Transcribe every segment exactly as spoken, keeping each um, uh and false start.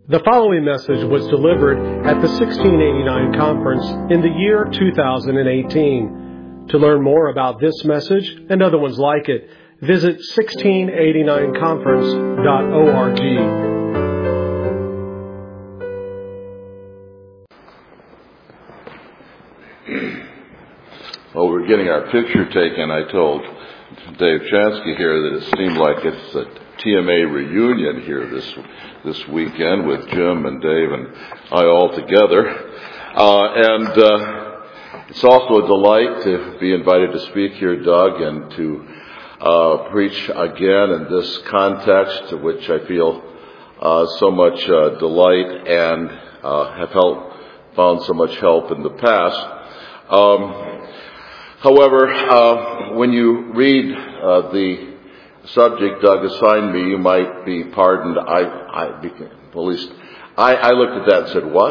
The following message was delivered at the sixteen eighty-nine conference in the year two thousand eighteen. To learn more about this message and other ones like it, visit sixteen eighty-nine conference dot org. While we were getting our picture taken, I told Dave Chansky here that it seemed like it's a T M A reunion here this this weekend with Jim and Dave and I all together. Uh, and uh, it's also a delight to be invited to speak here, Doug, and to uh, preach again in this context, to which I feel uh, so much uh, delight and uh, have helped, found so much help in the past. Um, however, uh, when you read uh, the subject Doug assigned me, you might be pardoned. I, I at least, I, I looked at that and said, "What?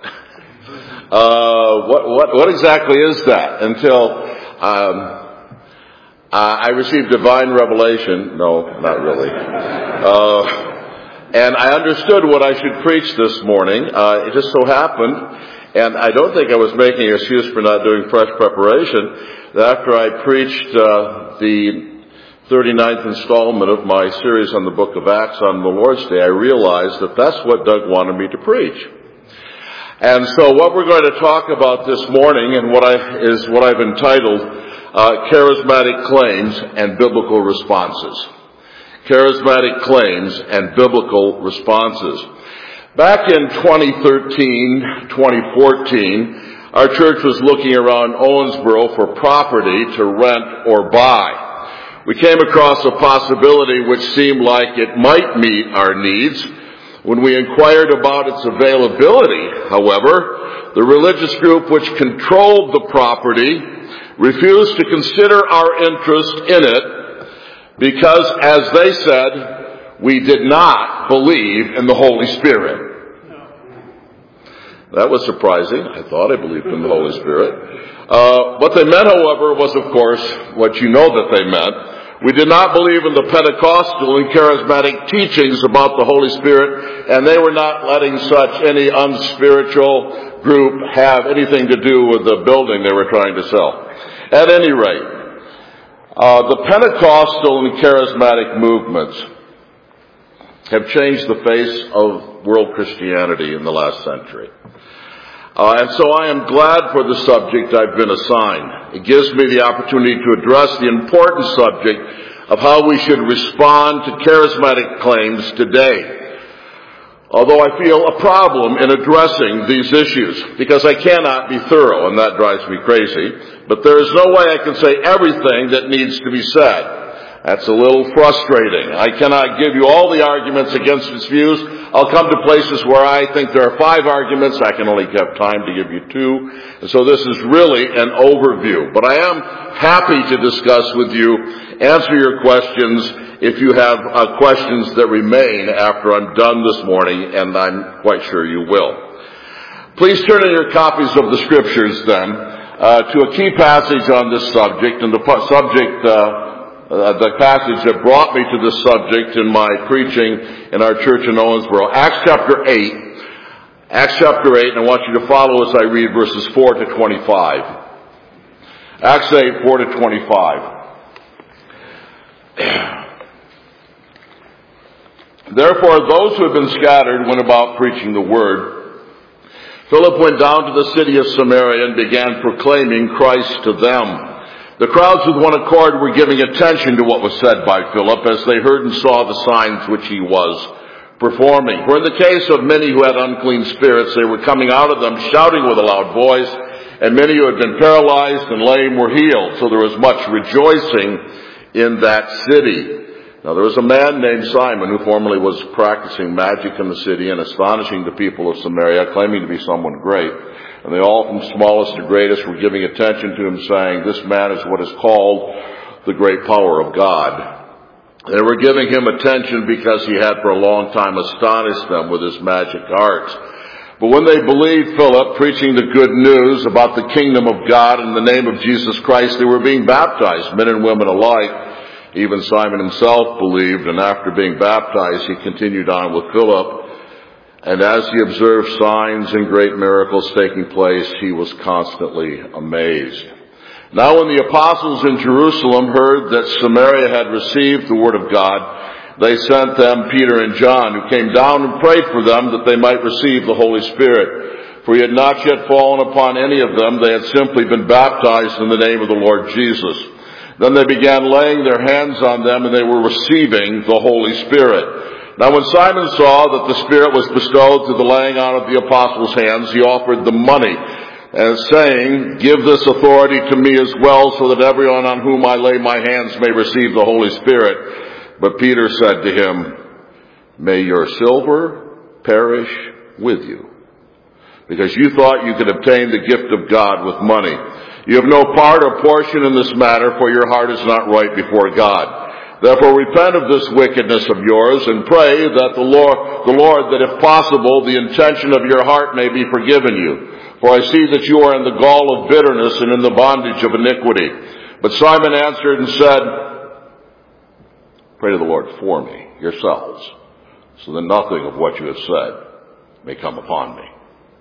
uh, what, what, what exactly is that?" Until um, I received divine revelation. No, not really. Uh, and I understood what I should preach this morning. Uh, it just so happened, and I don't think I was making an excuse for not doing fresh preparation, that after I preached uh, the thirty-ninth installment of my series on the book of Acts on the Lord's Day, I realized that that's what Doug wanted me to preach. And so what we're going to talk about this morning and what I, is what I've entitled uh, Charismatic Claims and Biblical Responses. Charismatic Claims and Biblical Responses. Back in twenty thirteen, twenty fourteen, our church was looking around Owensboro for property to rent or buy. We came across a possibility which seemed like it might meet our needs. When we inquired about its availability, however, the religious group which controlled the property refused to consider our interest in it because, as they said, we did not believe in the Holy Spirit. That was surprising. I thought I believed in the Holy Spirit. Uh, what they meant, however, was, of course, what you know that they meant. We did not believe in the Pentecostal and charismatic teachings about the Holy Spirit, and they were not letting such any unspiritual group have anything to do with the building they were trying to sell. At any rate, uh, the Pentecostal and charismatic movements have changed the face of world Christianity in the last century. Uh, and so I am glad for the subject I've been assigned. It gives me the opportunity to address the important subject of how we should respond to charismatic claims today. Although I feel a problem in addressing these issues, because I cannot be thorough, and that drives me crazy. But there is no way I can say everything that needs to be said. That's a little frustrating. I cannot give you all the arguments against its views. I'll come to places where I think there are five arguments. I can only have time to give you two. And so this is really an overview. But I am happy to discuss with you, answer your questions if you have uh, questions that remain after I'm done this morning, and I'm quite sure you will. Please turn in your copies of the Scriptures then uh, to a key passage on this subject, and the pu- subject... Uh, Uh, the passage that brought me to this subject in my preaching in our church in Owensboro. Acts chapter eight. Acts chapter eight, and I want you to follow as I read verses four to twenty-five. Acts eight, four to twenty-five. Therefore, those who had been scattered went about preaching the word. Philip went down to the city of Samaria and began proclaiming Christ to them. The crowds with one accord were giving attention to what was said by Philip as they heard and saw the signs which he was performing. For in the case of many who had unclean spirits, they were coming out of them shouting with a loud voice, and many who had been paralyzed and lame were healed. So there was much rejoicing in that city. Now there was a man named Simon who formerly was practicing magic in the city and astonishing the people of Samaria, claiming to be someone great. And they all, from smallest to greatest, were giving attention to him, saying, "This man is what is called the great power of God." They were giving him attention because he had for a long time astonished them with his magic arts. But when they believed Philip preaching the good news about the kingdom of God in the name of Jesus Christ, they were being baptized, men and women alike. Even Simon himself believed, and after being baptized, he continued on with Philip And as he observed signs and great miracles taking place, he was constantly amazed. Now when the apostles in Jerusalem heard that Samaria had received the word of God, they sent them Peter and John, who came down and prayed for them that they might receive the Holy Spirit. For he had not yet fallen upon any of them. They had simply been baptized in the name of the Lord Jesus. Then they began laying their hands on them, and they were receiving the Holy Spirit. Now when Simon saw that the Spirit was bestowed through the laying on of the apostles' hands, he offered them money, and saying, "Give this authority to me as well, so that everyone on whom I lay my hands may receive the Holy Spirit." But Peter said to him, "May your silver perish with you, because you thought you could obtain the gift of God with money. You have no part or portion in this matter, for your heart is not right before God. Therefore repent of this wickedness of yours, and pray that the Lord, the Lord, that if possible, the intention of your heart may be forgiven you. For I see that you are in the gall of bitterness and in the bondage of iniquity." But Simon answered and said, "Pray to the Lord for me, yourselves, so that nothing of what you have said may come upon me."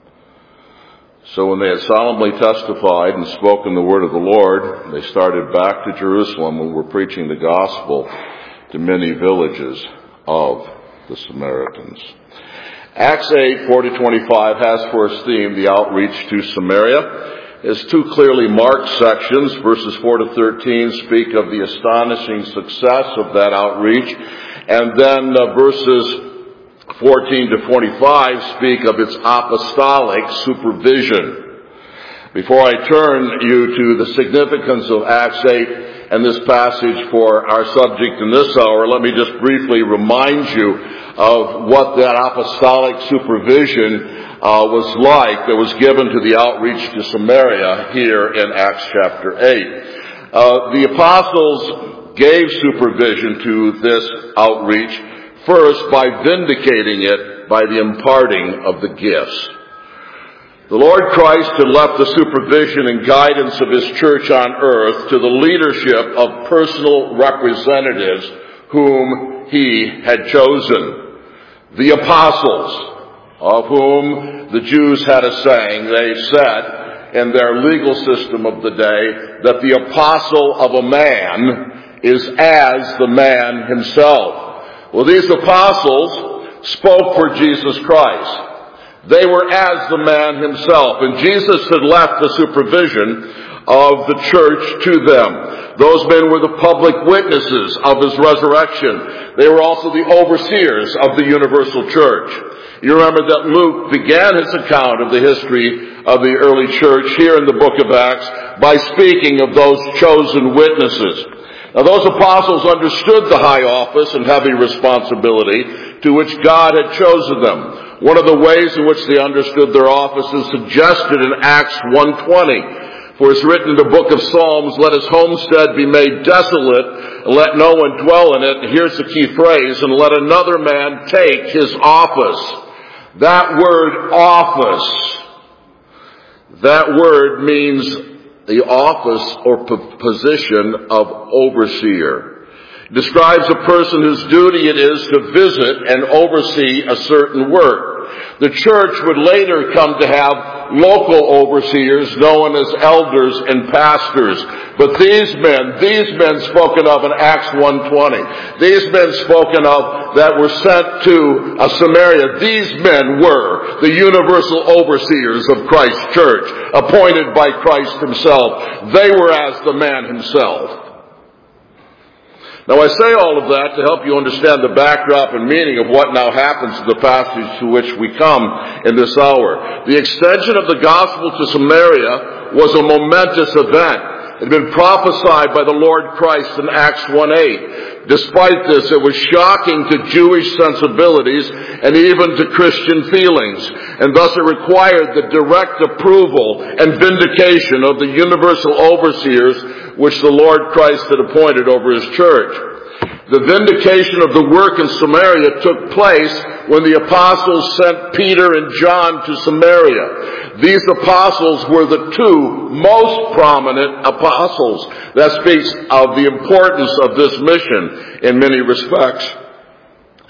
So when they had solemnly testified and spoken the word of the Lord, they started back to Jerusalem and were preaching the gospel to many villages of the Samaritans. Acts eight, four to twenty-five has for its theme the outreach to Samaria. It's two clearly marked sections. Verses four to thirteen speak of the astonishing success of that outreach. And then uh, verses fourteen to twenty-five speak of its apostolic supervision. Before I turn you to the significance of Acts eight and this passage for our subject in this hour, let me just briefly remind you of what that apostolic supervision uh, was like that was given to the outreach to Samaria here in Acts chapter eight. Uh, the apostles gave supervision to this outreach first by vindicating it by the imparting of the gifts. The Lord Christ had left the supervision and guidance of His church on earth to the leadership of personal representatives whom He had chosen. The apostles, of whom the Jews had a saying. They said in their legal system of the day that the apostle of a man is as the man himself. Well, these apostles spoke for Jesus Christ. They were as the man himself, and Jesus had left the supervision of the church to them. Those men were the public witnesses of His resurrection. They were also the overseers of the universal church. You remember that Luke began his account of the history of the early church here in the book of Acts by speaking of those chosen witnesses. Now, those apostles understood the high office and heavy responsibility to which God had chosen them. One of the ways in which they understood their office is suggested in Acts one twenty. For it's written in the book of Psalms, "Let his homestead be made desolate, and let no one dwell in it." And here's the key phrase, "and let another man take his office." That word office, that word means the office or position of overseer. It describes a person whose duty it is to visit and oversee a certain work. The church would later come to have local overseers known as elders and pastors. But these men, these men spoken of in Acts one twenty, these men spoken of that were sent to uh, Samaria, these men were the universal overseers of Christ's church, appointed by Christ Himself. They were as the man Himself. Now, I say all of that to help you understand the backdrop and meaning of what now happens to the passage to which we come in this hour. The extension of the gospel to Samaria was a momentous event. It had been prophesied by the Lord Christ in Acts one eight. Despite this, it was shocking to Jewish sensibilities and even to Christian feelings, and thus it required the direct approval and vindication of the universal overseers which the Lord Christ had appointed over His church. The vindication of the work in Samaria took place when the apostles sent Peter and John to Samaria. These apostles were the two most prominent apostles. That speaks of the importance of this mission in many respects.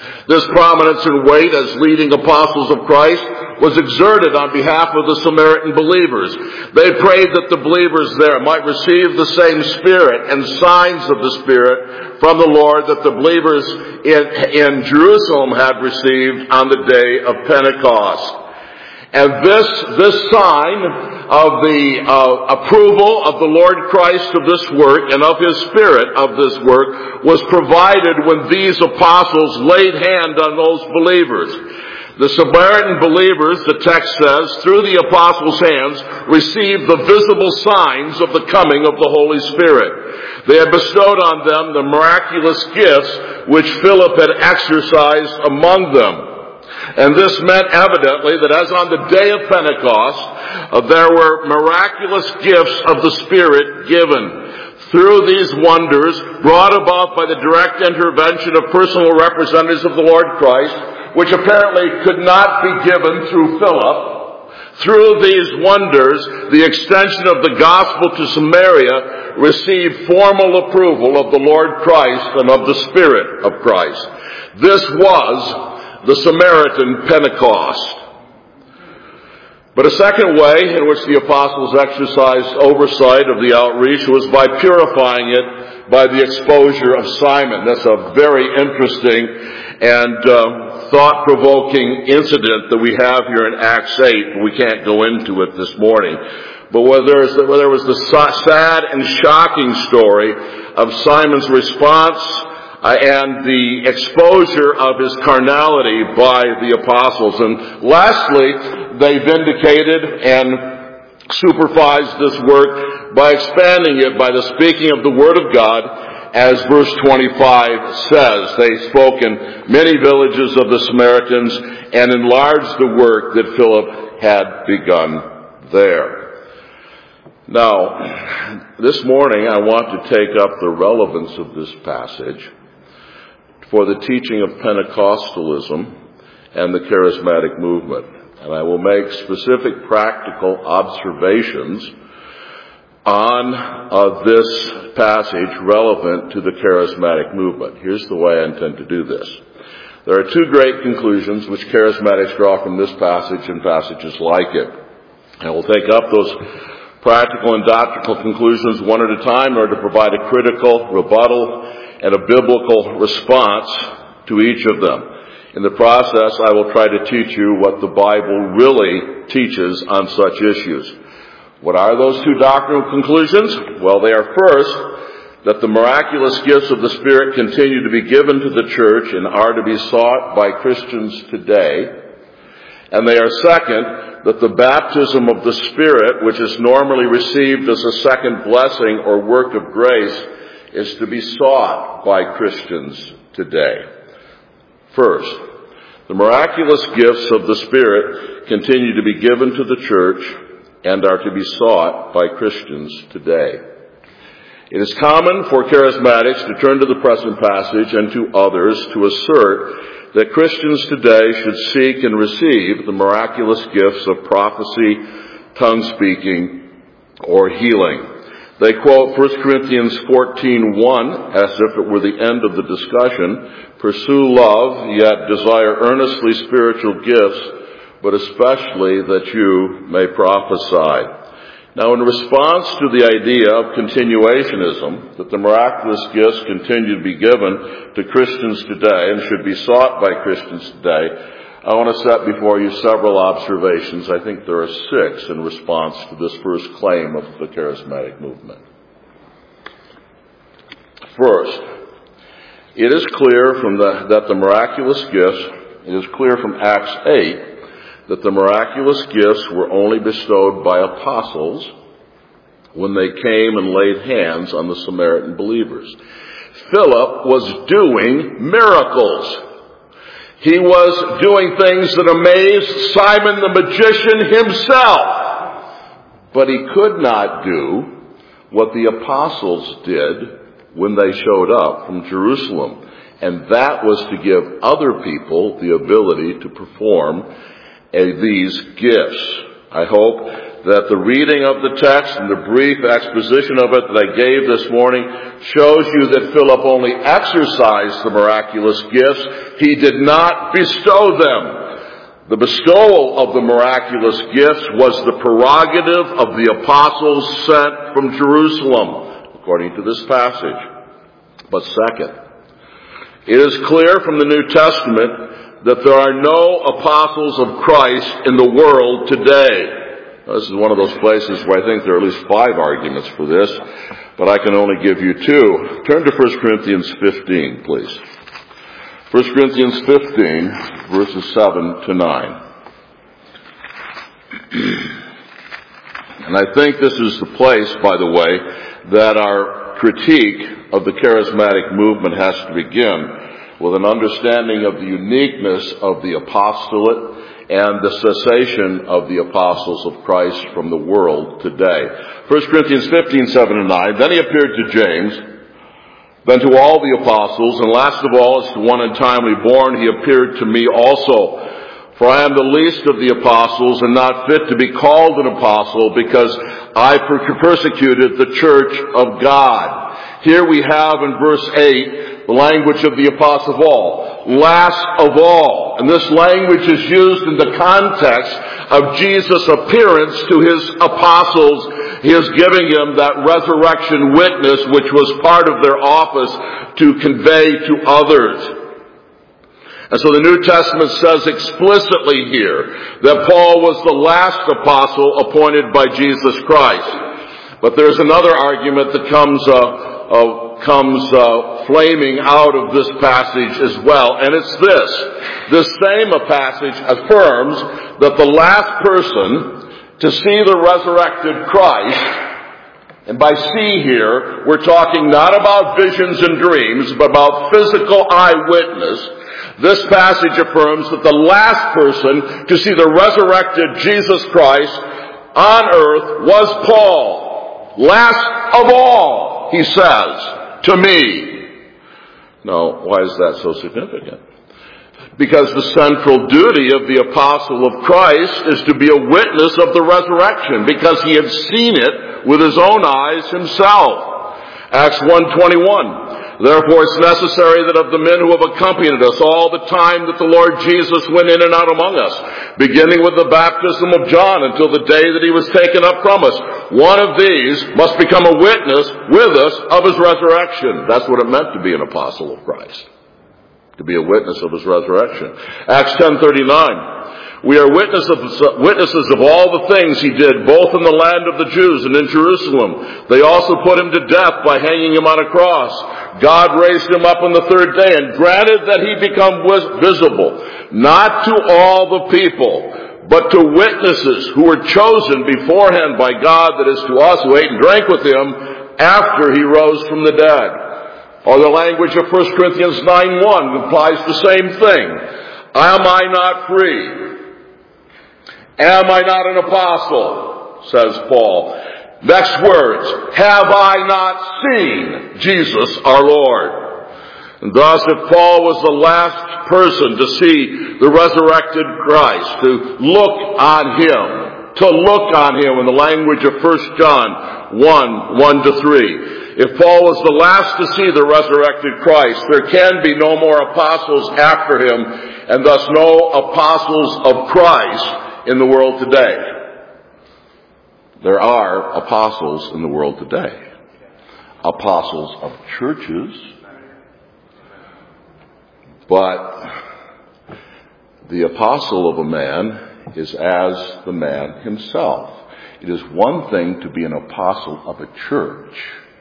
This prominence and weight as leading apostles of Christ was exerted on behalf of the Samaritan believers. They prayed that the believers there might receive the same Spirit and signs of the Spirit from the Lord that the believers in, in Jerusalem had received on the day of Pentecost. And this, this sign of the uh, approval of the Lord Christ of this work and of His Spirit of this work was provided when these apostles laid hand on those believers. The Samaritan believers, the text says, through the apostles' hands, received the visible signs of the coming of the Holy Spirit. They had bestowed on them the miraculous gifts which Philip had exercised among them. And this meant evidently that as on the day of Pentecost, uh, there were miraculous gifts of the Spirit given. Through these wonders, brought about by the direct intervention of personal representatives of the Lord Christ, which apparently could not be given through Philip, through these wonders, the extension of the gospel to Samaria received formal approval of the Lord Christ and of the Spirit of Christ. This was the Samaritan Pentecost. But a second way in which the apostles exercised oversight of the outreach was by purifying it by the exposure of Simon. That's a very interesting and uh, thought-provoking incident that we have here in Acts eight, but we can't go into it this morning. But where, there's, where there was the sad and shocking story of Simon's response Uh, and the exposure of his carnality by the apostles. And lastly, they vindicated and supervised this work by expanding it by the speaking of the Word of God, as verse twenty-five says. They spoke in many villages of the Samaritans and enlarged the work that Philip had begun there. Now, this morning I want to take up the relevance of this passage for the teaching of Pentecostalism and the charismatic movement. And I will make specific practical observations on uh, this passage relevant to the charismatic movement. Here's the way I intend to do this. There are two great conclusions which charismatics draw from this passage and passages like it. And we'll take up those practical and doctrinal conclusions one at a time in order to provide a critical rebuttal and a biblical response to each of them. In the process, I will try to teach you what the Bible really teaches on such issues. What are those two doctrinal conclusions? Well, they are first, that the miraculous gifts of the Spirit continue to be given to the church and are to be sought by Christians today. And they are second, that the baptism of the Spirit, which is normally received as a second blessing or work of grace, is to be sought by Christians today. First, the miraculous gifts of the Spirit continue to be given to the church and are to be sought by Christians today. It is common for charismatics to turn to the present passage and to others to assert that Christians today should seek and receive the miraculous gifts of prophecy, tongue-speaking, or healing. They quote First Corinthians fourteen one as if it were the end of the discussion. Pursue love, yet desire earnestly spiritual gifts, but especially that you may prophesy. Now, in response to the idea of continuationism, that the miraculous gifts continue to be given to Christians today and should be sought by Christians today, I want to set before you several observations. I think there are six in response to this first claim of the charismatic movement. First, it is clear from the, that the miraculous gifts, it is clear from Acts eight, that the miraculous gifts were only bestowed by apostles when they came and laid hands on the Samaritan believers. Philip was doing miracles. He was doing things that amazed Simon the magician himself. But he could not do what the apostles did when they showed up from Jerusalem. And that was to give other people the ability to perform uh, these gifts. I hope that the reading of the text and the brief exposition of it that I gave this morning shows you that Philip only exercised the miraculous gifts. He did not bestow them. The bestowal of the miraculous gifts was the prerogative of the apostles sent from Jerusalem, according to this passage. But second, it is clear from the New Testament that there are no apostles of Christ in the world today. This is one of those places where I think there are at least five arguments for this, but I can only give you two. Turn to First Corinthians fifteen, please. First Corinthians fifteen, verses seven to nine. And I think this is the place, by the way, that our critique of the charismatic movement has to begin, with an understanding of the uniqueness of the apostolate and the cessation of the apostles of Christ from the world today. First Corinthians fifteen, seven and nine. Then he appeared to James, then to all the apostles, and last of all, as to one untimely born, he appeared to me also. For I am the least of the apostles, and not fit to be called an apostle, because I persecuted the church of God. Here we have in verse eight the language of the apostle Paul, last of all. And this language is used in the context of Jesus' appearance to his apostles. He is giving them that resurrection witness which was part of their office to convey to others. And so the New Testament says explicitly here that Paul was the last apostle appointed by Jesus Christ. But there's another argument that comes uh, uh, comes uh, flaming out of this passage as well, and it's this. This same passage affirms that the last person to see the resurrected Christ, and by see here, we're talking not about visions and dreams, but about physical eyewitness. This passage affirms that the last person to see the resurrected Jesus Christ on earth was Paul. Last of all, he says, to me. Now, why is that so significant? Because the central duty of the apostle of Christ is to be a witness of the resurrection, because he had seen it with his own eyes himself. Acts one twenty-one. Therefore it's necessary that of the men who have accompanied us all the time that the Lord Jesus went in and out among us, beginning with the baptism of John until the day that he was taken up from us, one of these must become a witness with us of his resurrection. That's what it meant to be an apostle of Christ, to be a witness of his resurrection. Acts ten thirty-nine. We are witnesses witnesses of all the things he did, both in the land of the Jews and in Jerusalem. They also put him to death by hanging him on a cross. God raised him up on the third day and granted that he become visible, not to all the people, but to witnesses who were chosen beforehand by God, that is, to us who ate and drank with him after he rose from the dead. Or the language of First Corinthians nine one implies the same thing. Am I not free? Am I not an apostle? Says Paul. Next words, have I not seen Jesus our Lord? And thus, if Paul was the last person to see the resurrected Christ, to look on him, to look on him in the language of First John one, one to three. If Paul was the last to see the resurrected Christ, there can be no more apostles after him, and thus no apostles of Christ in the world today. There are apostles in the world today. Apostles of churches. But the apostle of a man is as the man himself. It is one thing to be an apostle of a church.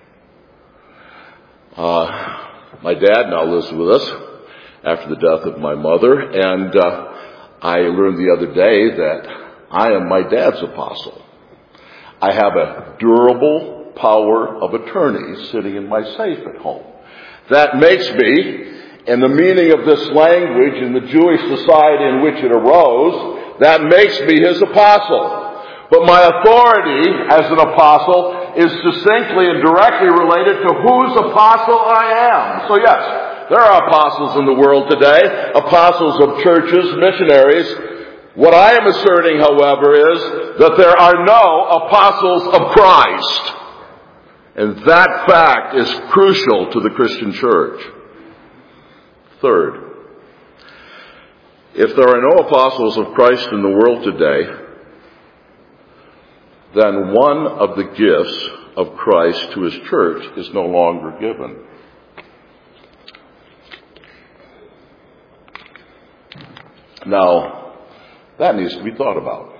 Uh, my dad now lives with us after the death of my mother, and uh, I learned the other day that I am my dad's apostle. I have a durable power of attorney sitting in my safe at home. That makes me, in the meaning of this language in the Jewish society in which it arose, that makes me his apostle. But my authority as an apostle is distinctly and directly related to whose apostle I am. So yes, there are apostles in the world today, apostles of churches, missionaries. What I am asserting, however, is that there are no apostles of Christ. And that fact is crucial to the Christian church. Third, if there are no apostles of Christ in the world today, then one of the gifts of Christ to his church is no longer given. Now, that needs to be thought about.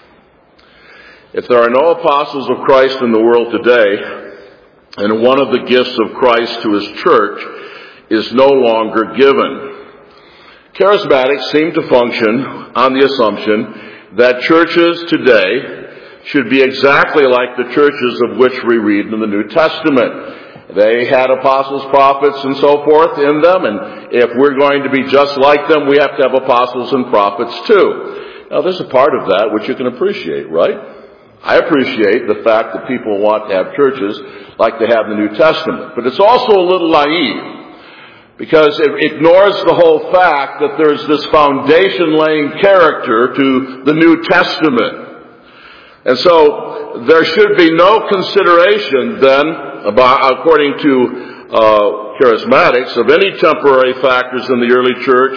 If there are no apostles of Christ in the world today, and one of the gifts of Christ to his church is no longer given, charismatics seem to function on the assumption that churches today should be exactly like the churches of which we read in the New Testament. They had apostles, prophets, and so forth in them, and if we're going to be just like them, we have to have apostles and prophets too. Now, there's a part of that which you can appreciate, right? I appreciate the fact that people want to have churches like they have in the New Testament, but it's also a little naive, because it ignores the whole fact that there's this foundation-laying character to the New Testament. And so there should be no consideration then, about, according to uh, charismatics, of any temporary factors in the early church,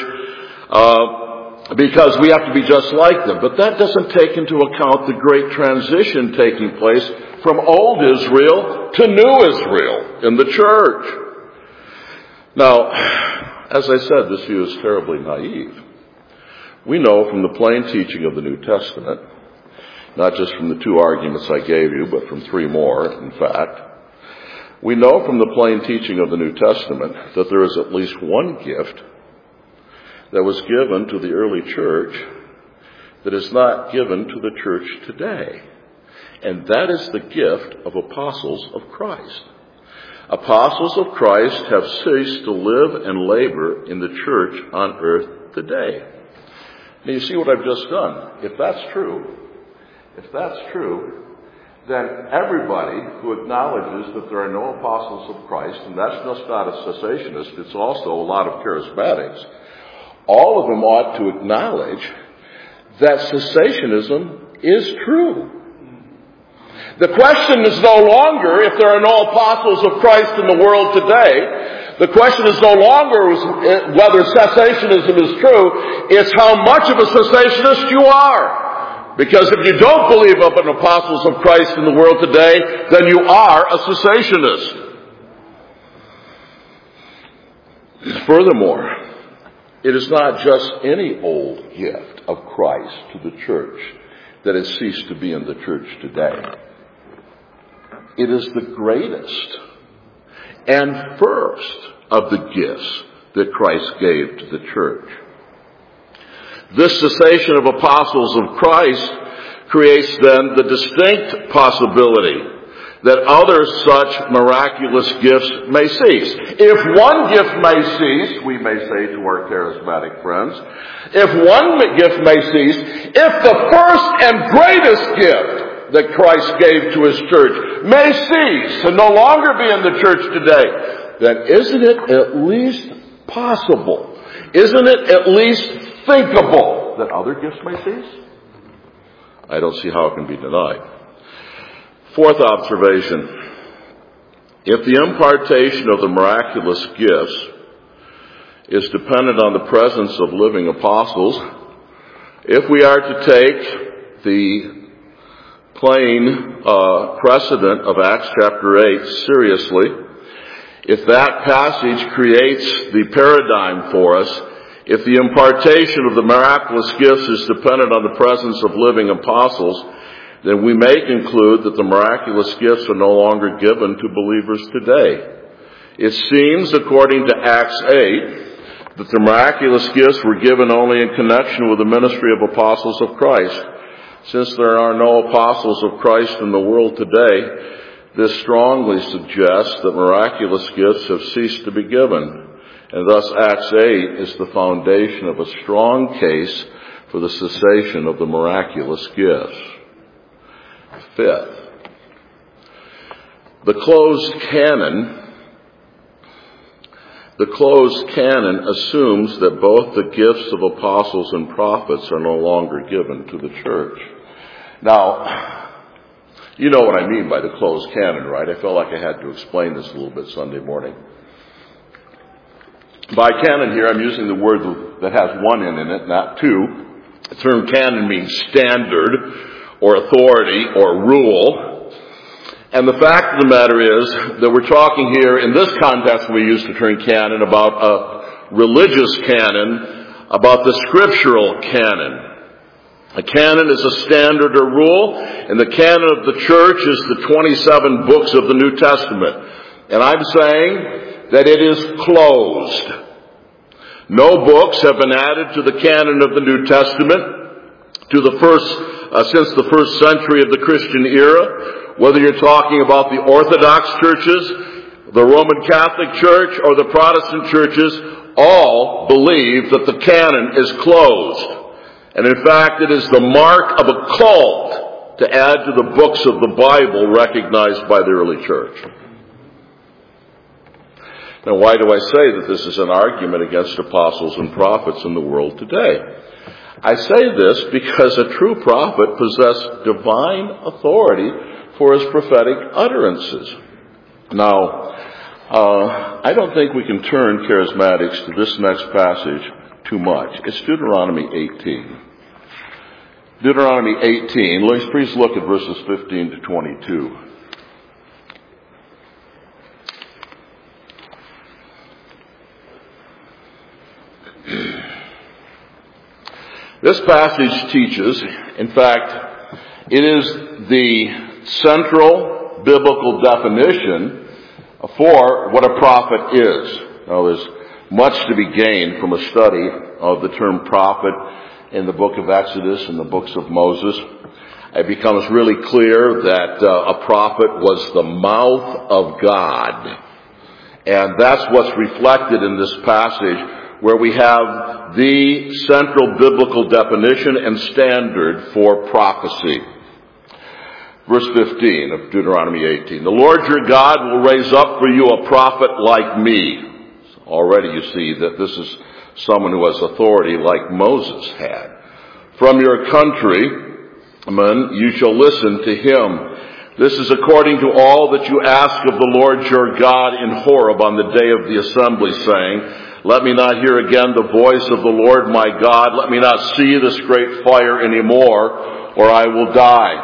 uh, because we have to be just like them. But that doesn't take into account the great transition taking place from old Israel to new Israel in the church. Now, as I said, this view is terribly naive. We know from the plain teaching of the New Testament, not just from the two arguments I gave you, but from three more, in fact, we know from the plain teaching of the New Testament that there is at least one gift that was given to the early church that is not given to the church today. And that is the gift of apostles of Christ. Apostles of Christ have ceased to live and labor in the church on earth today. Now you see what I've just done. If that's true, if that's true, then everybody who acknowledges that there are no apostles of Christ, and that's just not a cessationist, it's also a lot of charismatics, all of them ought to acknowledge that cessationism is true. The question is no longer if there are no apostles of Christ in the world today. The question is no longer whether cessationism is true. It's how much of a cessationist you are. Because if you don't believe up in apostles of Christ in the world today, then you are a cessationist. Furthermore, it is not just any old gift of Christ to the church that has ceased to be in the church today. It is the greatest and first of the gifts that Christ gave to the church. This cessation of apostles of Christ creates then the distinct possibility that other such miraculous gifts may cease. If one gift may cease, we may say to our charismatic friends, if one gift may cease, if the first and greatest gift that Christ gave to his church may cease and no longer be in the church today, then isn't it at least possible, isn't it at least thinkable that other gifts may cease? I don't see how it can be denied. Fourth observation. If the impartation of the miraculous gifts is dependent on the presence of living apostles, if we are to take the plain uh, precedent of Acts chapter eight seriously, if that passage creates the paradigm for us, if the impartation of the miraculous gifts is dependent on the presence of living apostles, then we may conclude that the miraculous gifts are no longer given to believers today. It seems, according to Acts eight, that the miraculous gifts were given only in connection with the ministry of apostles of Christ. Since there are no apostles of Christ in the world today, this strongly suggests that miraculous gifts have ceased to be given. And thus Acts eight is the foundation of a strong case for the cessation of the miraculous gifts. Fifth, the closed canon The closed canon assumes that both the gifts of apostles and prophets are no longer given to the church. Now, you know what I mean by the closed canon, right? I felt like I had to explain this a little bit Sunday morning. By canon here, I'm using the word that has one N in it, not two. The term canon means standard or authority or rule. And the fact of the matter is that we're talking here, in this context we use the term canon, about a religious canon, about the scriptural canon. A canon is a standard or rule, and the canon of the church is the twenty-seven books of the New Testament. And I'm saying that it is closed. No books have been added to the canon of the New Testament to the first, uh, since the first century of the Christian era. Whether you're talking about the Orthodox churches, the Roman Catholic Church, or the Protestant churches, all believe that the canon is closed. And in fact, it is the mark of a cult to add to the books of the Bible recognized by the early church. Now, why do I say that this is an argument against apostles and prophets in the world today? I say this because a true prophet possessed divine authority for his prophetic utterances. Now, uh, I don't think we can turn charismatics to this next passage too much. It's Deuteronomy eighteen. Deuteronomy eighteen. Let's please look at verses fifteen to twenty-two. This passage teaches, in fact, it is the central biblical definition for what a prophet is. Now, there's much to be gained from a study of the term prophet in the book of Exodus and the books of Moses. It becomes really clear that uh, a prophet was the mouth of God. And that's what's reflected in this passage, where we have the central biblical definition and standard for prophecy. Verse fifteen of Deuteronomy eighteen. The Lord your God will raise up for you a prophet like me. Already you see that this is someone who has authority like Moses had. From your countrymen you shall listen to him. This is according to all that you ask of the Lord your God in Horeb on the day of the assembly, saying, let me not hear again the voice of the Lord my God. Let me not see this great fire anymore, or I will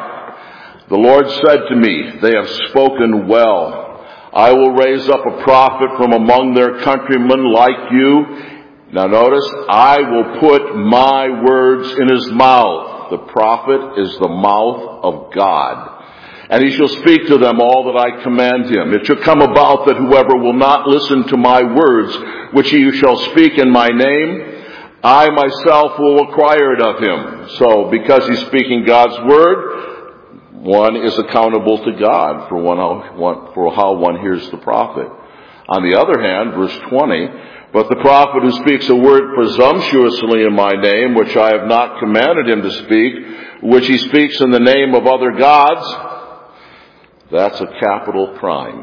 die. The Lord said to me, they have spoken well. I will raise up a prophet from among their countrymen like you. Now notice, I will put my words in his mouth. The prophet is the mouth of God. And he shall speak to them all that I command him. It shall come about that whoever will not listen to my words, which he shall speak in my name, I myself will require it of him. So, because he's speaking God's word, one is accountable to God for, one, for how one hears the prophet. On the other hand, verse twenty, but the prophet who speaks a word presumptuously in my name, which I have not commanded him to speak, which he speaks in the name of other gods, that's a capital crime.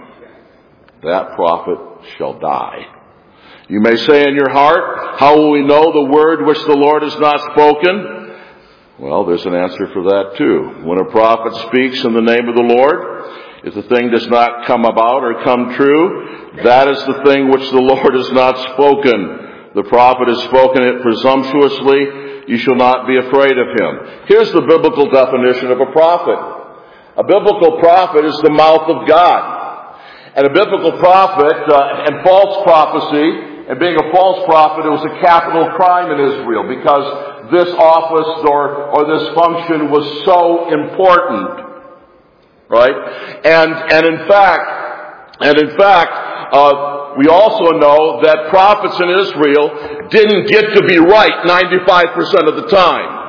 That prophet shall die. You may say in your heart, how will we know the word which the Lord has not spoken? Well, there's an answer for that too. When a prophet speaks in the name of the Lord, if the thing does not come about or come true, that is the thing which the Lord has not spoken. The prophet has spoken it presumptuously. You shall not be afraid of him. Here's the biblical definition of a prophet. A biblical prophet is the mouth of God. And a biblical prophet uh, and false prophecy, and being a false prophet, it was a capital crime in Israel because this office or, or this function was so important. Right? And, and in fact, and in fact, uh, we also know that prophets in Israel didn't get to be right ninety-five percent of the time.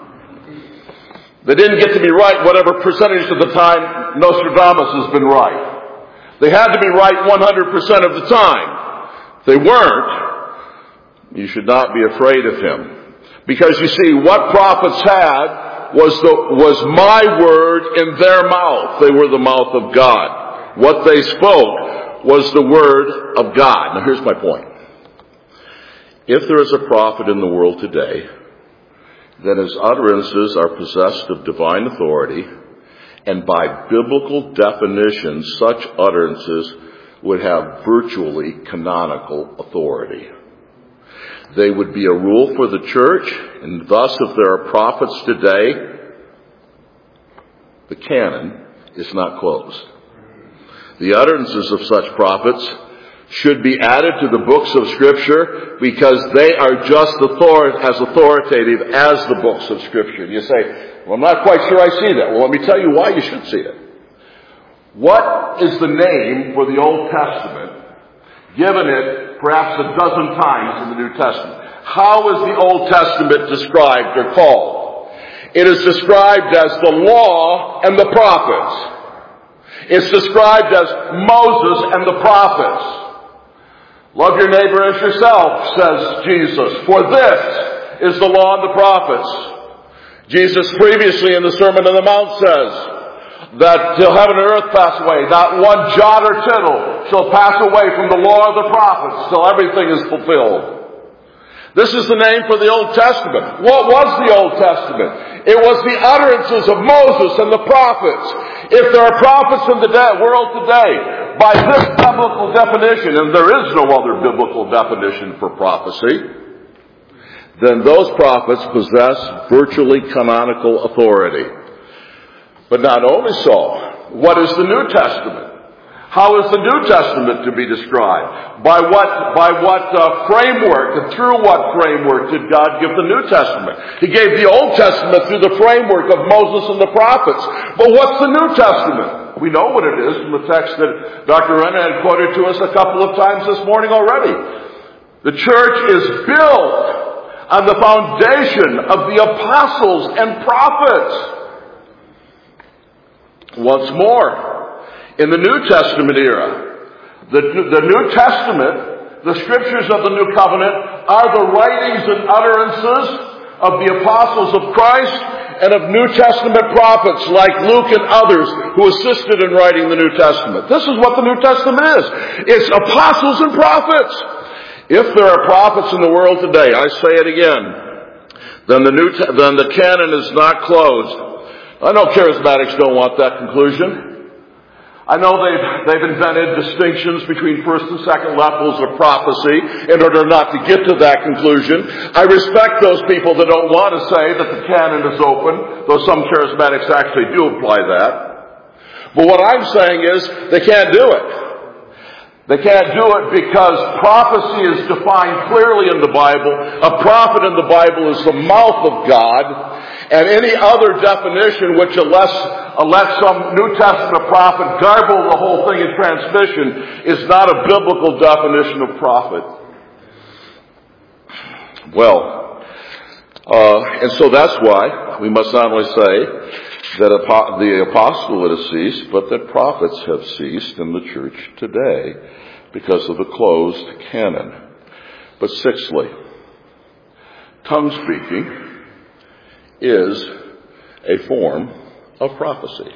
They didn't get to be right whatever percentage of the time Nostradamus has been right. They had to be right one hundred percent of the time. If they weren't, you should not be afraid of him. Because you see, what prophets had was the, was my word in their mouth. They were the mouth of God. What they spoke was the word of God. Now here's my point. If there is a prophet in the world today, then his utterances are possessed of divine authority, and by biblical definition, such utterances would have virtually canonical authority. They would be a rule for the church, and thus if there are prophets today, the canon is not closed. The utterances of such prophets should be added to the books of Scripture because they are just author- as authoritative as the books of Scripture. You say, well, I'm not quite sure I see that. Well, let me tell you why you should see it. What is the name for the Old Testament, given it perhaps a dozen times in the New Testament? How is the Old Testament described or called? It is described as the law and the prophets. It's described as Moses and the prophets. Love your neighbor as yourself, says Jesus, for this is the law and the prophets. Jesus previously in the Sermon on the Mount says that till heaven and earth pass away, not one jot or tittle shall pass away from the law of the prophets till everything is fulfilled. This is the name for the Old Testament. What was the Old Testament? It was the utterances of Moses and the prophets. If there are prophets in the world today, by this biblical definition, and there is no other biblical definition for prophecy, then those prophets possess virtually canonical authority. But not only so, what is the New Testament? How is the New Testament to be described? By what, by what uh, framework and through what framework did God give the New Testament? He gave the Old Testament through the framework of Moses and the prophets. But what's the New Testament? We know what it is from the text that Doctor Renner had quoted to us a couple of times this morning already. The church is built on the foundation of the apostles and prophets. Once more, in the New Testament era, the, the New Testament, the scriptures of the New Covenant, are the writings and utterances of the apostles of Christ and of New Testament prophets like Luke and others who assisted in writing the New Testament. This is what the New Testament is. It's apostles and prophets. If there are prophets in the world today, I say it again, then the, New Te- then the canon is not closed. I know charismatics don't want that conclusion. I know they've, they've invented distinctions between first and second levels of prophecy in order not to get to that conclusion. I respect those people that don't want to say that the canon is open, though some charismatics actually do apply that. But what I'm saying is they can't do it. They can't do it because prophecy is defined clearly in the Bible. A prophet in the Bible is the mouth of God. And any other definition which unless, unless some New Testament prophet garble the whole thing in transmission is not a biblical definition of prophet. Well, uh, and so that's why we must not only say that the apostolate has ceased, but that prophets have ceased in the church today because of the closed canon. But sixthly, tongue speaking is a form of prophecy.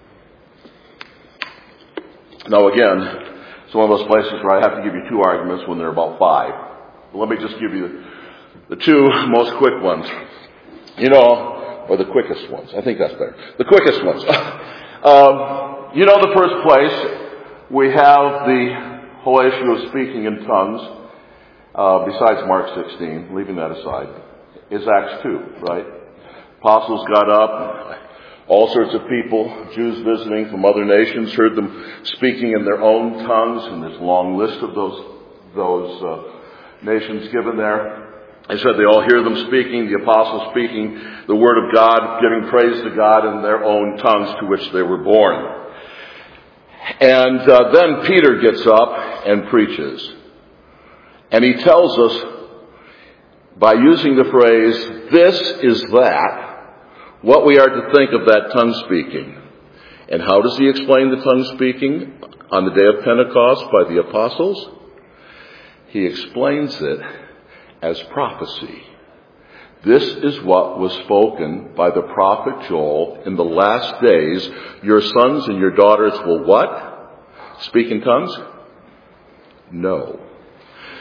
Now again, it's one of those places where I have to give you two arguments when there are about five. But let me just give you the two most quick ones. You know, or the quickest ones. I think that's better. The quickest ones. um, you know, the first place we have the whole issue of speaking in tongues, uh, besides Mark sixteen, leaving that aside, is Acts two, right? Apostles got up, all sorts of people, Jews visiting from other nations, heard them speaking in their own tongues, and there's a long list of those, those uh, nations given there. They said they all hear them speaking, the apostles speaking the word of God, giving praise to God in their own tongues to which they were born. And uh, then Peter gets up and preaches. And he tells us, by using the phrase, this is that, what we are to think of that tongue speaking. And how does he explain the tongue speaking on the day of Pentecost by the apostles? He explains it as prophecy. This is what was spoken by the prophet Joel in the last days. Your sons and your daughters will what? Speak in tongues? No.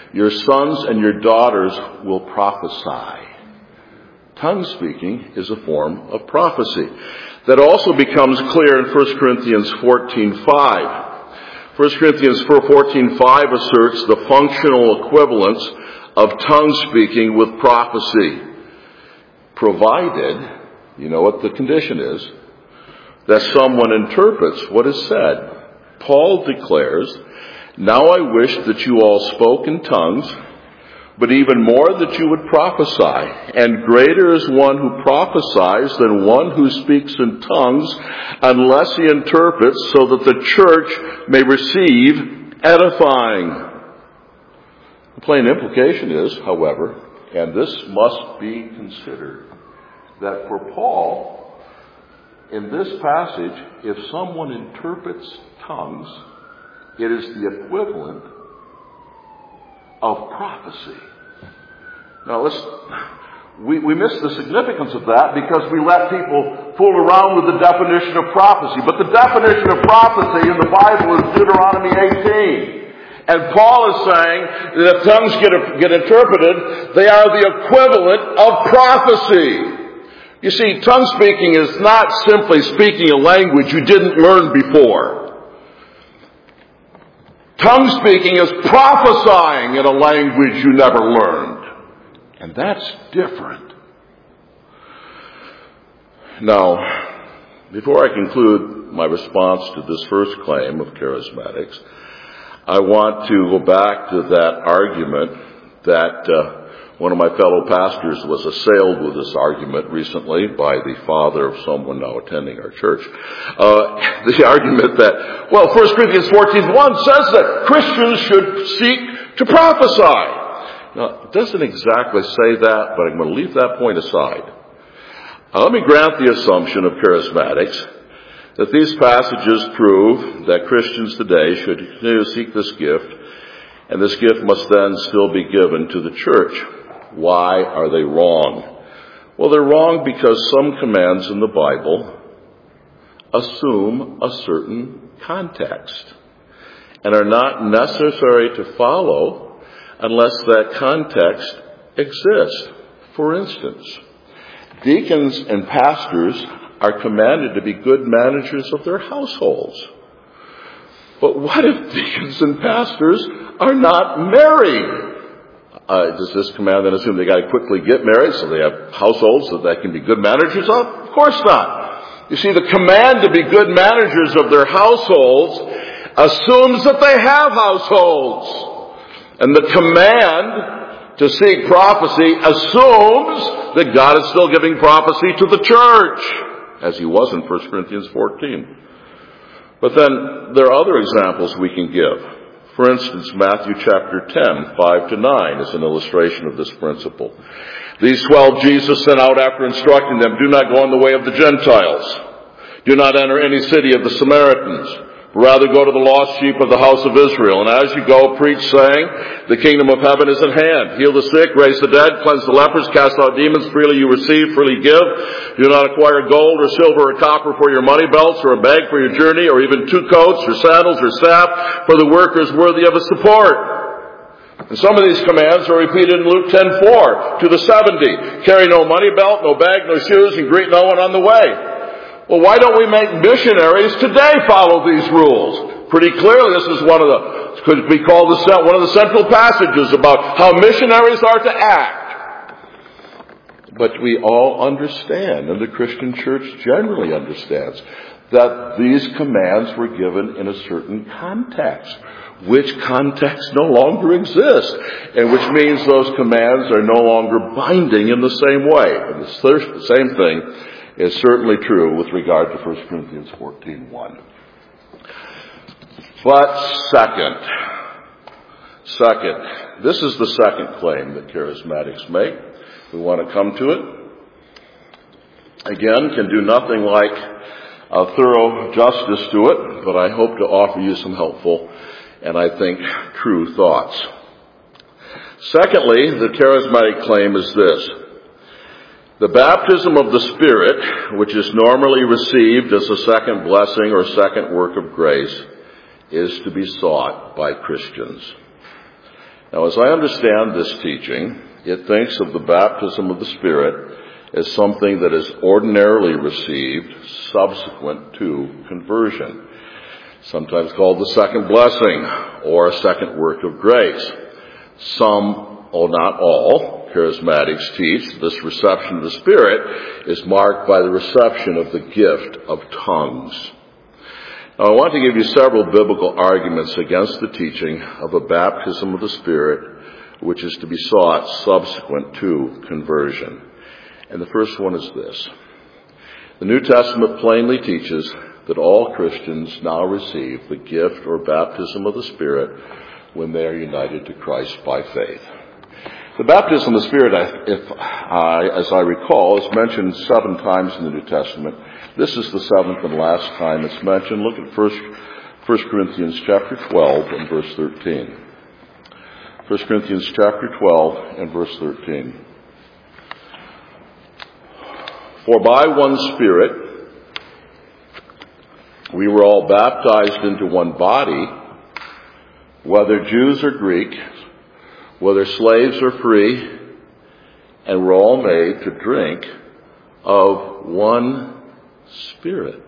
Your sons and your daughters will prophesy. Tongue speaking is a form of prophecy. That also becomes clear in First Corinthians fourteen five. First Corinthians fourteen five asserts the functional equivalence of tongue speaking with prophecy, provided, you know what the condition is, that someone interprets what is said. Paul declares, "Now I wish that you all spoke in tongues, but even more that you would prophesy. And greater is one who prophesies than one who speaks in tongues, unless he interprets, so that the church may receive edifying." The plain implication is, however, and this must be considered, that for Paul, in this passage, if someone interprets tongues, it is the equivalent of prophecy. Now let's, we, we miss the significance of that because we let people fool around with the definition of prophecy. But the definition of prophecy in the Bible is Deuteronomy eighteen. And Paul is saying that if tongues get, get interpreted, they are the equivalent of prophecy. You see, tongue speaking is not simply speaking a language you didn't learn before. Tongue speaking is prophesying in a language you never learned. And that's different. Now, before I conclude my response to this first claim of charismatics, I want to go back to that argument that uh, one of my fellow pastors was assailed with this argument recently by the father of someone now attending our church. Uh, the argument that, well, First Corinthians fourteen one says that Christians should seek to prophesy. Now, it doesn't exactly say that, but I'm going to leave that point aside. Now, let me grant the assumption of charismatics that these passages prove that Christians today should continue to seek this gift, and this gift must then still be given to the church. Why are they wrong? Well, they're wrong because some commands in the Bible assume a certain context and are not necessary to follow unless that context exists. For instance, deacons and pastors are commanded to be good managers of their households. But what if deacons and pastors are not married? Uh, does this command then assume they got to quickly get married so they have households that they can be good managers of? Of course not. You see, the command to be good managers of their households assumes that they have households. And the command to seek prophecy assumes that God is still giving prophecy to the church, as he was in First Corinthians fourteen. But then there are other examples we can give. For instance, Matthew chapter ten, five to nine is an illustration of this principle. These twelve Jesus sent out after instructing them, "Do not go in the way of the Gentiles. Do not enter any city of the Samaritans. Rather go to the lost sheep of the house of Israel. And as you go, preach, saying, the kingdom of heaven is at hand. Heal the sick, raise the dead, cleanse the lepers, cast out demons. Freely you receive, freely give. Do not acquire gold or silver or copper for your money belts, or a bag for your journey, or even two coats or sandals or staff, for the worker is worthy of his support." And some of these commands are repeated in Luke ten four to the seventy. Carry no money belt, no bag, no shoes, and greet no one on the way. Well, why don't we make missionaries today follow these rules? Pretty clearly, this is one of the, could be called the, one of the central passages about how missionaries are to act. But we all understand, and the Christian church generally understands, that these commands were given in a certain context, which context no longer exists, and which means those commands are no longer binding in the same way. And the same thing is certainly true with regard to First Corinthians fourteen one. But second, second, this is the second claim that charismatics make. We want to come to it. Again, can do nothing like a thorough justice to it, but I hope to offer you some helpful and I think true thoughts. Secondly, the charismatic claim is this. The baptism of the Spirit, which is normally received as a second blessing or second work of grace, is to be sought by Christians. Now, as I understand this teaching, it thinks of the baptism of the Spirit as something that is ordinarily received subsequent to conversion, sometimes called the second blessing or a second work of grace. Some, oh not all, charismatics teach this reception of the Spirit is marked by the reception of the gift of tongues. Now, I want to give you several biblical arguments against the teaching of a baptism of the Spirit which is to be sought subsequent to conversion. And the first one is this. The New Testament plainly teaches that all Christians now receive the gift or baptism of the Spirit when they are united to Christ by faith. The baptism of the Spirit, if I, as I recall, is mentioned seven times in the New Testament. This is the seventh and last time it's mentioned. Look at First Corinthians chapter twelve and verse thirteen. First Corinthians chapter twelve and verse thirteen. For by one Spirit we were all baptized into one body, whether Jews or Greeks, whether slaves or free, and we're all made to drink of one Spirit.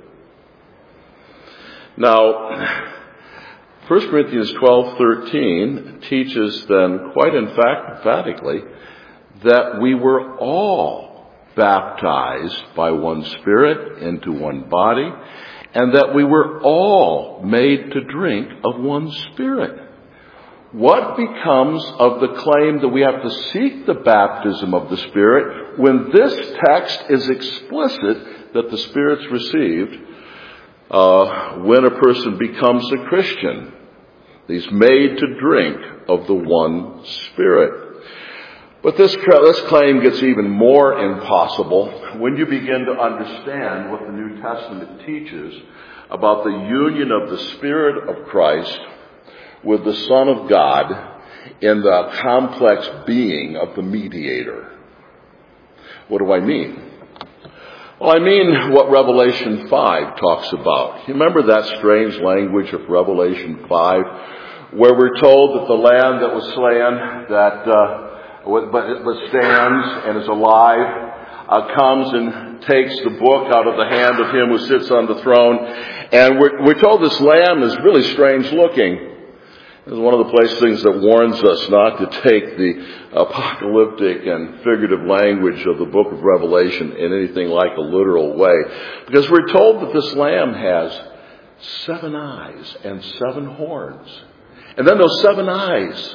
Now, First Corinthians twelve thirteen teaches then quite emphatically that we were all baptized by one Spirit into one body, and that we were all made to drink of one Spirit. What becomes of the claim that we have to seek the baptism of the Spirit when this text is explicit that the Spirit's received uh, when a person becomes a Christian? He's made to drink of the one Spirit. But this, this claim gets even more impossible when you begin to understand what the New Testament teaches about the union of the Spirit of Christ with the Son of God in the complex being of the mediator. What do I mean? Well, I mean what Revelation five talks about. You remember that strange language of Revelation five, where we're told that the Lamb that was slain, that uh, but, but stands and is alive, uh, comes and takes the book out of the hand of him who sits on the throne. And we're, we're told this Lamb is really strange looking. This is one of the place things that warns us not to take the apocalyptic and figurative language of the book of Revelation in anything like a literal way. Because we're told that this Lamb has seven eyes and seven horns. And then those seven eyes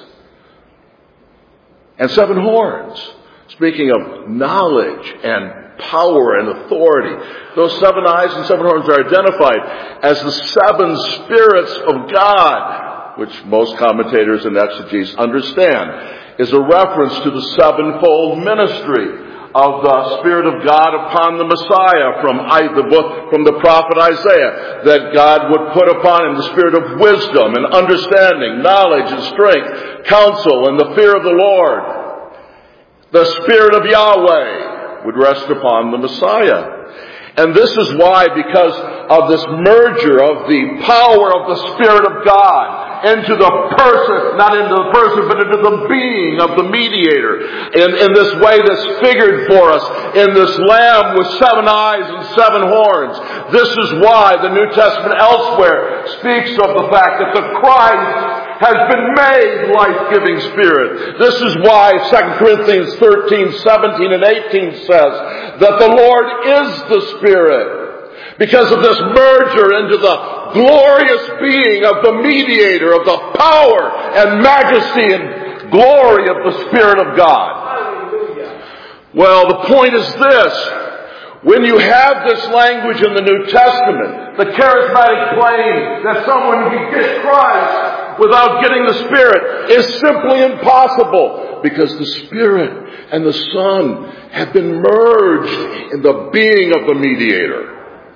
and seven horns, speaking of knowledge and power and authority, those seven eyes and seven horns are identified as the seven spirits of God, which most commentators and exegetes understand is a reference to the sevenfold ministry of the Spirit of God upon the Messiah from the book, from the prophet Isaiah, that God would put upon him the spirit of wisdom and understanding, knowledge and strength, counsel and the fear of the Lord. The Spirit of Yahweh would rest upon the Messiah. And this is why, because of this merger of the power of the Spirit of God into the person, not into the person, but into the being of the mediator. In, in this way that's figured for us in this Lamb with seven eyes and seven horns. This is why the New Testament elsewhere speaks of the fact that the Christ has been made life-giving Spirit. This is why Second Corinthians thirteen, seventeen, and eighteen says that the Lord is the Spirit. Because of this merger into the glorious being of the mediator, of the power and majesty and glory of the Spirit of God. Well, the point is this. When you have this language in the New Testament, the charismatic claim that someone can get Christ without getting the Spirit is simply impossible, because the Spirit and the Son have been merged in the being of the mediator.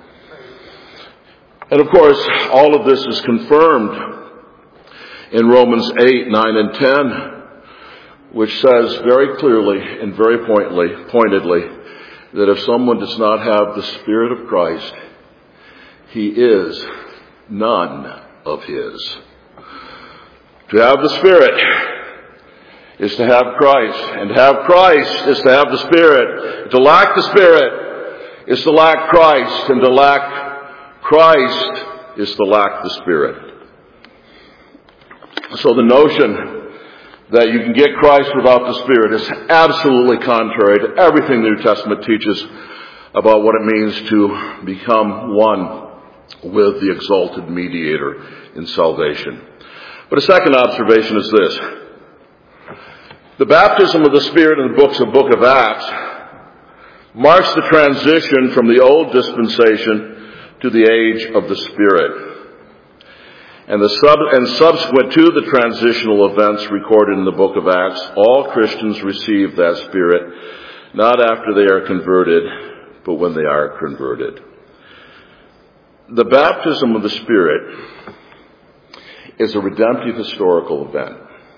And of course, all of this is confirmed in Romans eight, nine, and ten, which says very clearly and very pointedly, pointedly that if someone does not have the Spirit of Christ, he is none of his. To have the Spirit is to have Christ. And to have Christ is to have the Spirit. To lack the Spirit is to lack Christ. And to lack Christ is to lack the Spirit. So the notion that you can get Christ without the Spirit is absolutely contrary to everything the New Testament teaches about what it means to become one with the exalted mediator in salvation. But a second observation is this. The baptism of the Spirit in the books of Book of Acts marks the transition from the old dispensation to the age of the Spirit. And, the sub, and subsequent to the transitional events recorded in the book of Acts, all Christians receive that Spirit, not after they are converted, but when they are converted. The baptism of the Spirit is a redemptive historical event.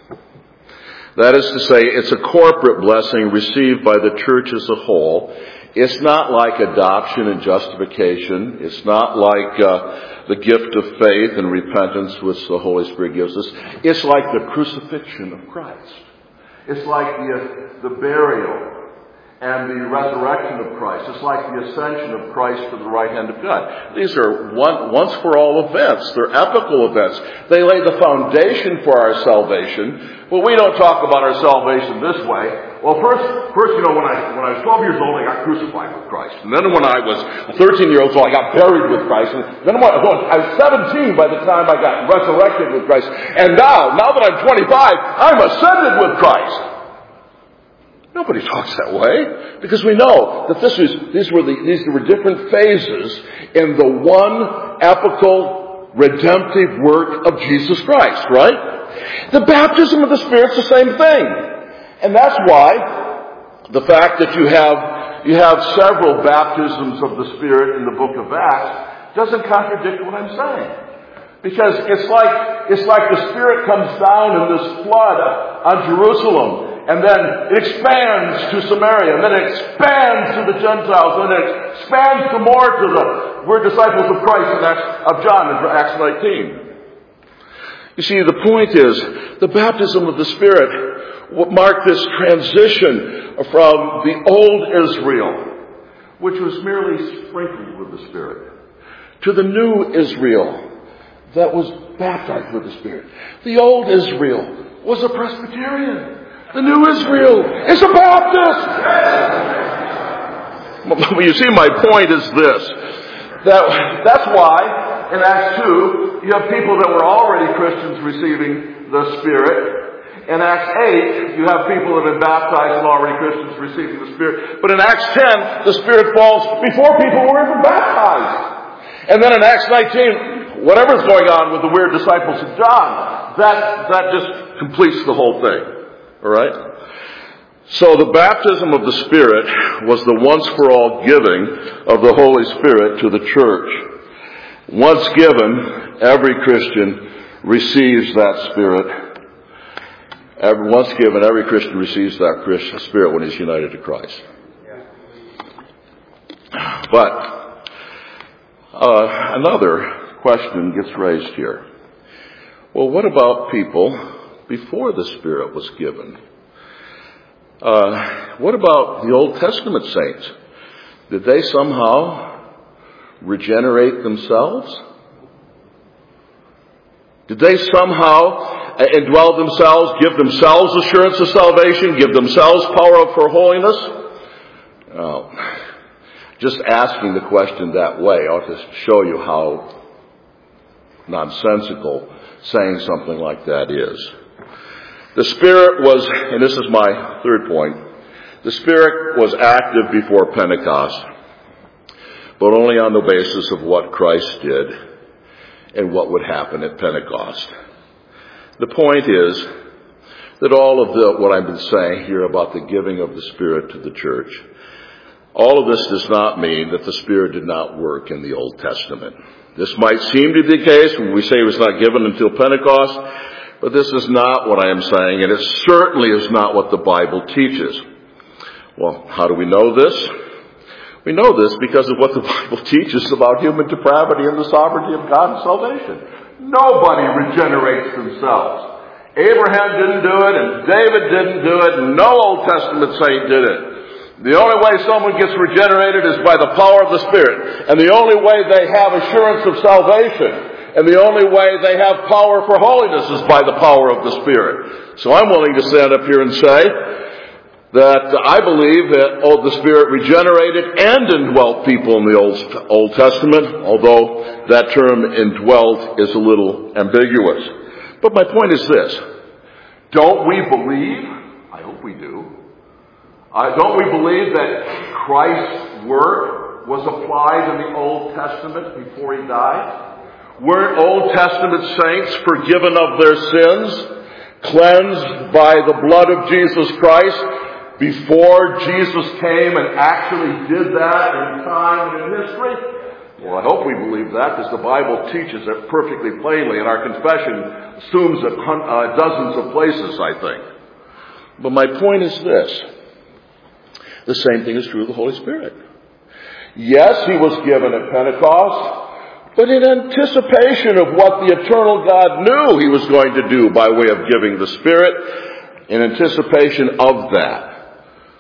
That is to say, it's a corporate blessing received by the church as a whole. It's not like adoption and justification. It's not like uh, the gift of faith and repentance which the Holy Spirit gives us. It's like the crucifixion of Christ. It's like the, the burial and the resurrection of Christ. It's like the ascension of Christ to the right hand of God. These are one, once-for-all events. They're epical events. They lay the foundation for our salvation. But we don't talk about our salvation this way. Well, first, first, you know, when I when I was twelve years old, I got crucified with Christ. And then when I was thirteen years old, I got buried with Christ. And then when I was seventeen by the time I got resurrected with Christ. And now, now that I'm twenty-five, I'm ascended with Christ. Nobody talks that way, because we know that this was these were the these were different phases in the one epical redemptive work of Jesus Christ, right? The baptism of the Spirit's the same thing. And that's why the fact that you have you have several baptisms of the Spirit in the book of Acts doesn't contradict what I'm saying. Because it's like it's like the Spirit comes down in this flood on Jerusalem. And then it expands to Samaria, and then it expands to the Gentiles, and then it expands to more to the, we're disciples of Christ in Acts, of John in Acts nineteen. You see, the point is, the baptism of the Spirit marked this transition from the old Israel, which was merely sprinkled with the Spirit, to the new Israel that was baptized with the Spirit. The old Israel was a Presbyterian. The new Israel is a Baptist. Well, you see, my point is this. That, that's why in Acts two, you have people that were already Christians receiving the Spirit. In Acts eight, you have people that have been baptized and already Christians receiving the Spirit. But in Acts ten, the Spirit falls before people were even baptized. And then in Acts nineteen, whatever's going on with the weird disciples of John, that, that just completes the whole thing. All right? So the baptism of the Spirit was the once-for-all giving of the Holy Spirit to the church. Once given, every Christian receives that Spirit. Every, once given, every Christian receives that Christian Spirit when he's united to Christ. But uh, another question gets raised here. Well, what about people before the Spirit was given? Uh, what about the Old Testament saints? Did they somehow regenerate themselves? Did they somehow indwell themselves, give themselves assurance of salvation, give themselves power for holiness? No. Just asking the question that way ought to show you how nonsensical saying something like that is. The Spirit was, and this is my third point, the Spirit was active before Pentecost, but only on the basis of what Christ did and what would happen at Pentecost. The point is that all of the, what I've been saying here about the giving of the Spirit to the church, all of this does not mean that the Spirit did not work in the Old Testament. This might seem to be the case when we say it was not given until Pentecost, but this is not what I am saying, and it certainly is not what the Bible teaches. Well, how do we know this? We know this because of what the Bible teaches about human depravity and the sovereignty of God and salvation. Nobody regenerates themselves. Abraham didn't do it, and David didn't do it, and no Old Testament saint did it. The only way someone gets regenerated is by the power of the Spirit. And the only way they have assurance of salvation, and the only way they have power for holiness is by the power of the Spirit. So I'm willing to stand up here and say that I believe that oh, the Spirit regenerated and indwelt people in the Old, Old Testament, although that term indwelt is a little ambiguous. But my point is this. Don't we believe, I hope we do, uh, don't we believe that Christ's work was applied in the Old Testament before he died? Weren't Old Testament saints forgiven of their sins, cleansed by the blood of Jesus Christ, before Jesus came and actually did that in time and in history? Well, I hope we believe that, because the Bible teaches it perfectly plainly, and our confession assumes it uh, dozens of places, I think. But my point is this. The same thing is true of the Holy Spirit. Yes, he was given at Pentecost, but in anticipation of what the eternal God knew he was going to do by way of giving the Spirit, in anticipation of that,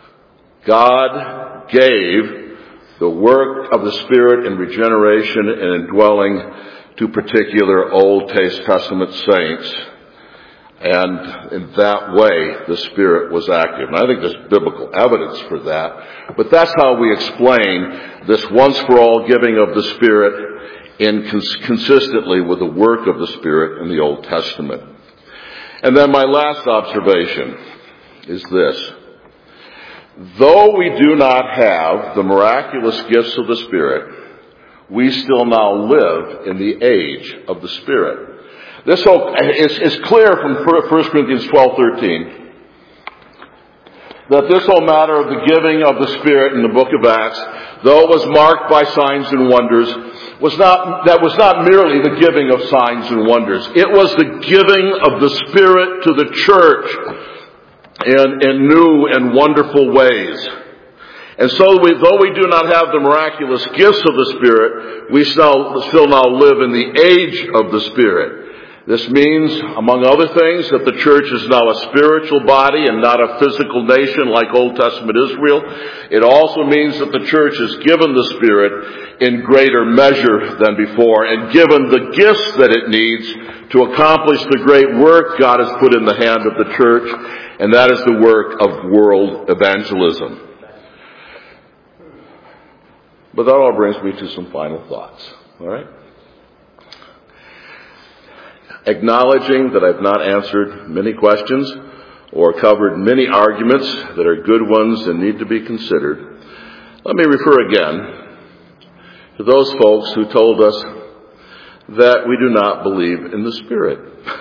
God gave the work of the Spirit in regeneration and indwelling to particular Old Testament saints. And in that way, the Spirit was active. And I think there's biblical evidence for that. But that's how we explain this once-for-all giving of the Spirit in cons- consistently with the work of the Spirit in the Old Testament. And then my last observation is this. Though we do not have the miraculous gifts of the Spirit, we still now live in the age of the Spirit. This whole, is, is clear from First Corinthians twelve thirteen that this whole matter of the giving of the Spirit in the book of Acts, though it was marked by signs and wonders, was not, that was not merely the giving of signs and wonders. It was the giving of the Spirit to the church in, in new and wonderful ways. And so we, though we do not have the miraculous gifts of the Spirit, we still, still now live in the age of the Spirit. This means, among other things, that the church is now a spiritual body and not a physical nation like Old Testament Israel. It also means that the church is given the Spirit in greater measure than before and given the gifts that it needs to accomplish the great work God has put in the hand of the church, and that is the work of world evangelism. But that all brings me to some final thoughts. All right? Acknowledging that I've not answered many questions or covered many arguments that are good ones and need to be considered, let me refer again to those folks who told us that we do not believe in the Spirit.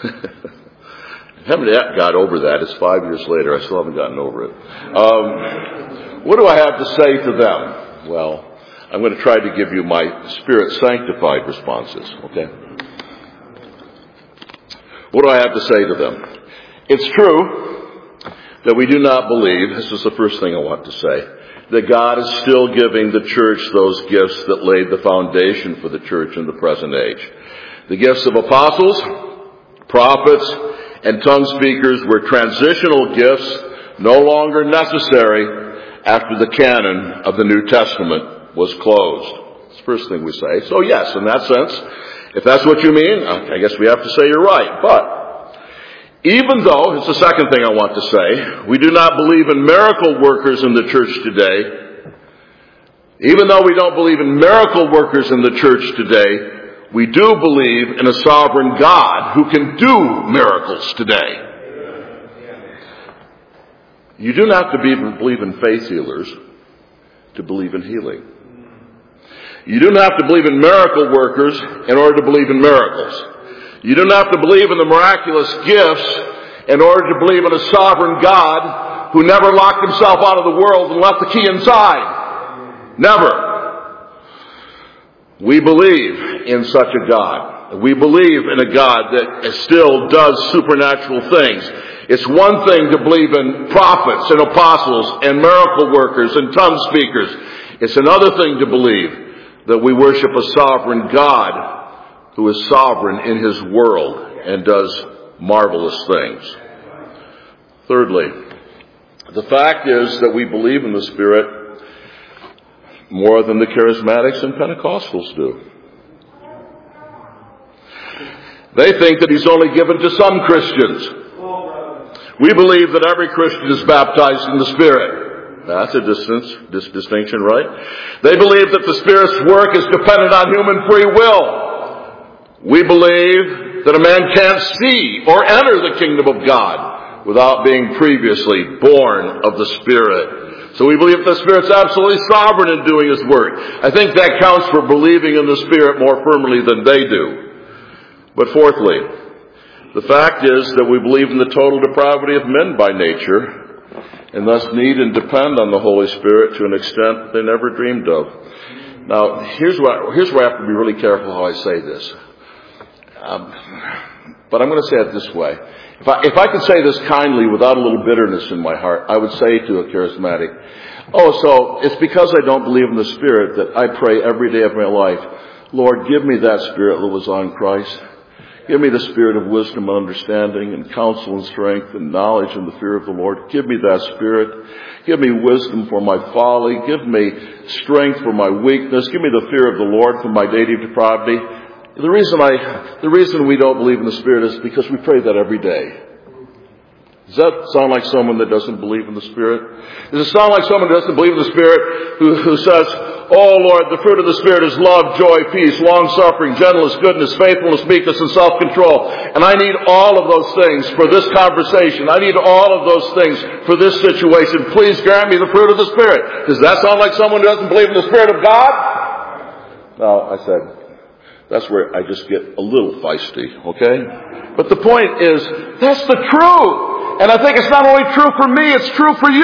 I haven't yet got over that. It's five years later. I still haven't gotten over it. Um, what do I have to say to them? Well, I'm going to try to give you my Spirit-sanctified responses, okay? What do I have to say to them? It's true that we do not believe, this is the first thing I want to say, that God is still giving the church those gifts that laid the foundation for the church in the present age. The gifts of apostles, prophets, and tongue speakers were transitional gifts no longer necessary after the canon of the New Testament was closed. That's the first thing we say. So yes, in that sense, if that's what you mean, I guess we have to say you're right. But even though, it's the second thing I want to say, we do not believe in miracle workers in the church today, even though we don't believe in miracle workers in the church today, we do believe in a sovereign God who can do miracles today. You do not have to be, believe in faith healers to believe in healing. You don't have to believe in miracle workers in order to believe in miracles. You don't have to believe in the miraculous gifts in order to believe in a sovereign God who never locked himself out of the world and left the key inside. Never. We believe in such a God. We believe in a God that still does supernatural things. It's one thing to believe in prophets and apostles and miracle workers and tongue speakers. It's another thing to believe that we worship a sovereign God who is sovereign in his world and does marvelous things. Thirdly, the fact is that we believe in the Spirit more than the Charismatics and Pentecostals do. They think that He's only given to some Christians. We believe that every Christian is baptized in the Spirit. That's a distance, dis- distinction, right? They believe that the Spirit's work is dependent on human free will. We believe that a man can't see or enter the kingdom of God without being previously born of the Spirit. So we believe that the Spirit's absolutely sovereign in doing His work. I think that counts for believing in the Spirit more firmly than they do. But fourthly, the fact is that we believe in the total depravity of men by nature, and thus need and depend on the Holy Spirit to an extent they never dreamed of. Now, here's where, here's where I have to be really careful how I say this. Um, but I'm going to say it this way. If I, if I could say this kindly without a little bitterness in my heart, I would say to a charismatic, oh, so it's because I don't believe in the Spirit that I pray every day of my life, Lord, give me that Spirit that was on Christ. Give me the spirit of wisdom and understanding and counsel and strength and knowledge and the fear of the Lord. Give me that spirit. Give me wisdom for my folly. Give me strength for my weakness. Give me the fear of the Lord for my daily depravity. The reason I, the reason we don't believe in the Spirit is because we pray that every day. Does that sound like someone that doesn't believe in the Spirit? Does it sound like someone who doesn't believe in the Spirit who, who says, oh Lord, the fruit of the Spirit is love, joy, peace, long-suffering, gentleness, goodness, faithfulness, meekness, and self-control. And I need all of those things for this conversation. I need all of those things for this situation. Please grant me the fruit of the Spirit. Does that sound like someone who doesn't believe in the Spirit of God? No, I said, that's where I just get a little feisty, okay? But the point is, that's the truth. And I think it's not only true for me, it's true for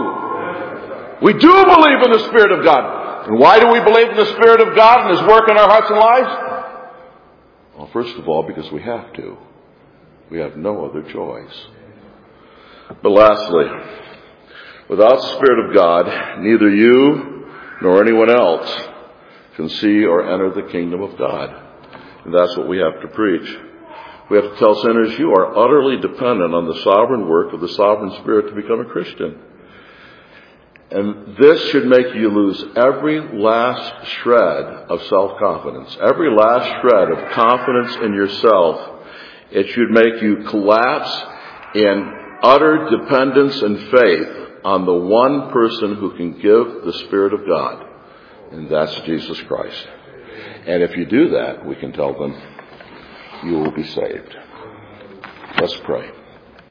you. We do believe in the Spirit of God. And why do we believe in the Spirit of God and His work in our hearts and lives? Well, first of all, because we have to. We have no other choice. But lastly, without the Spirit of God, neither you nor anyone else can see or enter the kingdom of God. And that's what we have to preach. We have to tell sinners, you are utterly dependent on the sovereign work of the sovereign Spirit to become a Christian. And this should make you lose every last shred of self-confidence, every last shred of confidence in yourself. It should make you collapse in utter dependence and faith on the one person who can give the Spirit of God, and that's Jesus Christ. And if you do that, we can tell them, you will be saved. Let's pray.